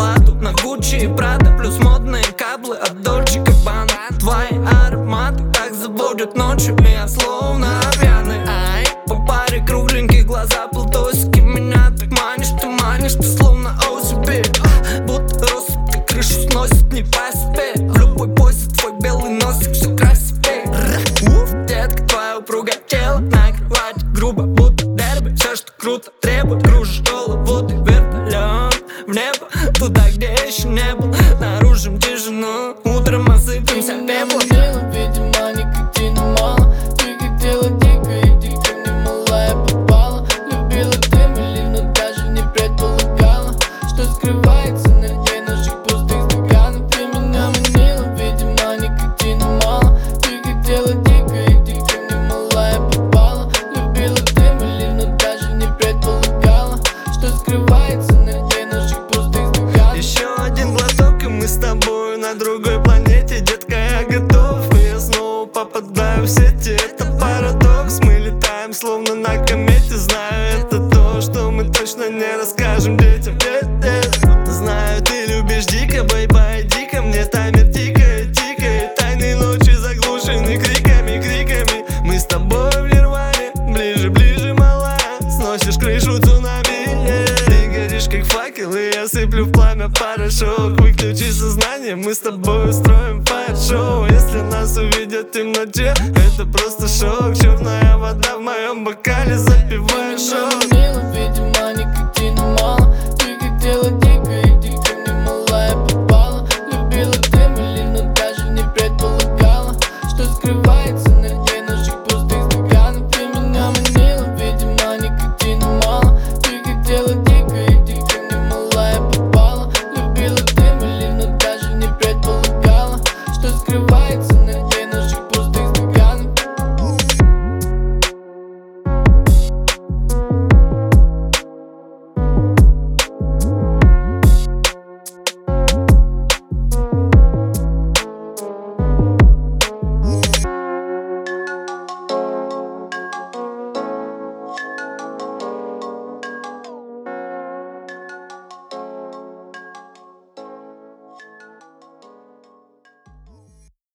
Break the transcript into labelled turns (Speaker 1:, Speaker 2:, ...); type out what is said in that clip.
Speaker 1: зарплату на Гуччи и Прада, плюс модные каблы от Дольче Габбана. Твои ароматы так заводят ночью, и я словно пьяный. Ай, по паре кругленьких глаза полтосики, меня так манишь, ты словно OCB. Будто россыпь, ты крышу сносит не по себе. В любой позе твой белый носик все красивее. Детка, твоя упругое тело на кровати грубо, будто дерби. Все, что круто требует, кружишь голову, ты вертолет в небо, туда, где еще не был. Нарушим тишину, утром осыпемся пеплом.
Speaker 2: Видимо, никотина мало. Ты хотела дико, иди ко мне, малая, попала. Любила ты малину, даже не предполагала, что скрывается на дне наших пустых стаканов. Ты меня манила, видимо, никотина мало. Ты хотела дико, иди ко мне, малая, попала. Любила ты малину, даже не предполагала, что скрывается на дне наших пустых стаканов.
Speaker 3: Еще один глоток, и мы с тобой на другой планете. Детка, я готов, и я снова попадаю в сети. Это парадокс, мы летаем словно на комете. Знаю, это то, что мы точно не расскажем детям. Знаю, ты любишь дико, бэй-бэй, дико. Мне таймер тикает, тикает. Тайные ночи заглушены криками. Мы с тобой в нирване, ближе, малая. Сносишь крышу цунами. Ты горишь как факел, и я сыплю в пламя порошок. Выключи сознание, мы с тобой устроим фаер-шоу. Если нас увидят в темноте, это просто шок. Черная вода в моем бокале, запивает шоу.
Speaker 2: Видимо, никотина мало. Ты хотела дико,